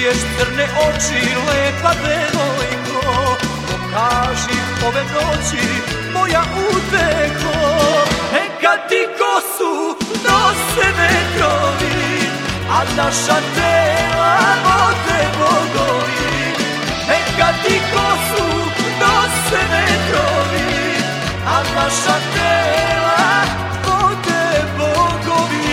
kriješ crne oči, lepa devojko, pokaži ove noći, moja uteho. Neka ti kosu nose vetrovi, a naša tela vode bogovi. Neka ti kosu nose vetrovi, a naša tela vode bogovi.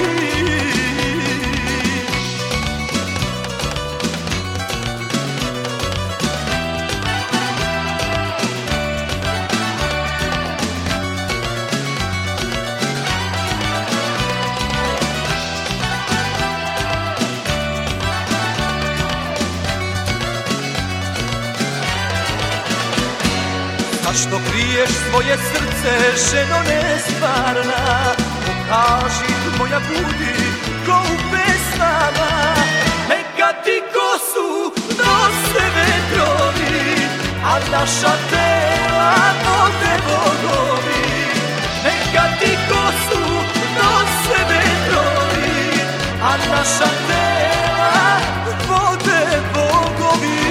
Zašto kriješ svoje srce, ženo nestvarna? Pokaži, moja budi, ko u pesmama. Neka ti kosu nose vetrovi, a naša tela vode bogovi. Neka ti kosu nose vetrovi, a naša tela vode bogovi.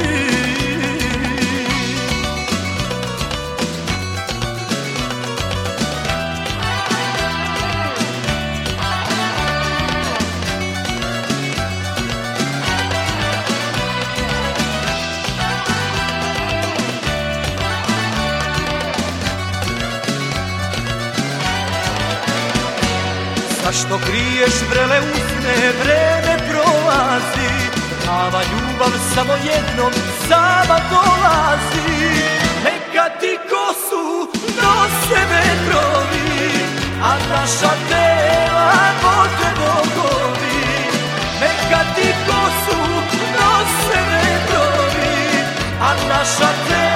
Zašto kriješ vrele usne, vreme prolazi, prava ljubav samo jednom sama dolazi. Neka ti kosu nose vetrovi, a naša tela vode bogovi. Neka ti kosu nose vetrovi, a naša tela